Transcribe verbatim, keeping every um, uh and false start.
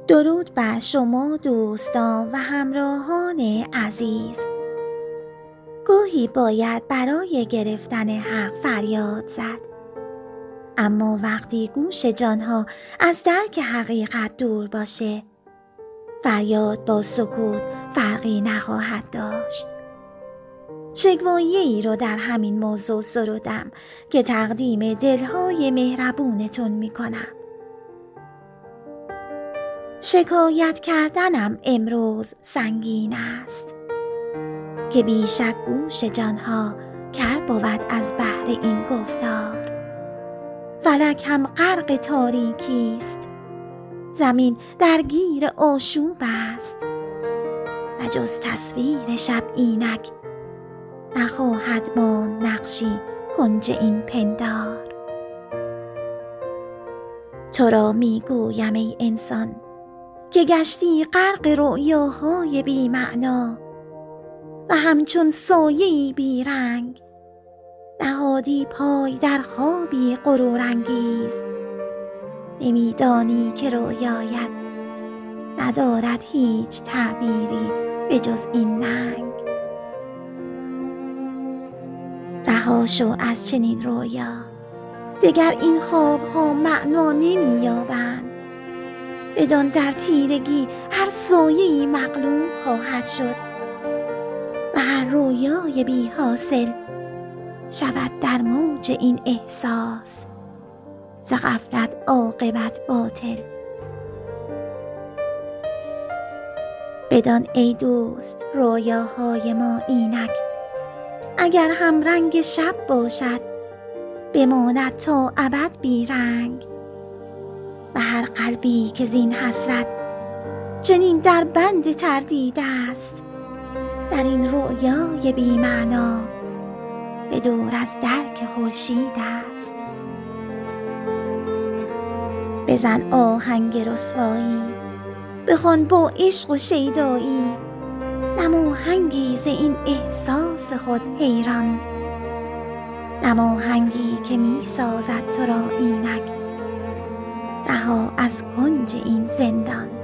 درود بر شما دوستان و همراهان عزیز. گاهی باید برای گرفتن حق فریاد زد، اما وقتی گوش جانها از درک حقیقت دور باشه، فریاد با سکوت فرقی نخواهد داشت. شکوایه ای رو در همین موضوع سرودم که تقدیم دلهای مهربونتون میکنم. شکایت کردنم امروز سنگین است که بیشک گوش جانها کر بود از بحر این گفتار. فلک هم غرق تاریکی است، زمین درگیر آشوب است و جز تصویر شب اینک نخواهد ماند نقشی کنج این پندار. تو را می گویم ای انسان که گشتی غرق رؤیاهای بی معنا و همچون سایه‌ای بی رنگ نهادی پای در خوابی غرورانگیز. نمیدانی که رؤیایت ندارد هیچ تعبیری به جز این ننگ. رها شو از چنین رؤیا، دگر این خوابها معنا نمی‌یابند. بدان در تیرگی هر سایه‌ای مغلوب خواهد شد و هر رویای بی حاصل شود در موج این احساس ز غفلت عاقبت باطل. بدان ای دوست رویاهای ما اینک اگر هم رنگ شب باشد بماند تا ابد بی رنگ و هر قلبی که زین حسرت چنین در بند تردید است در این رؤیای بی معنا به دور از درک خورشید است. بزن آهنگ رسوایی، بخوان با عشق و شیدایی نماهنگی ز این احساس خود حیران، نماهنگی که می سازد تو را اینک رها از کنج این زندان.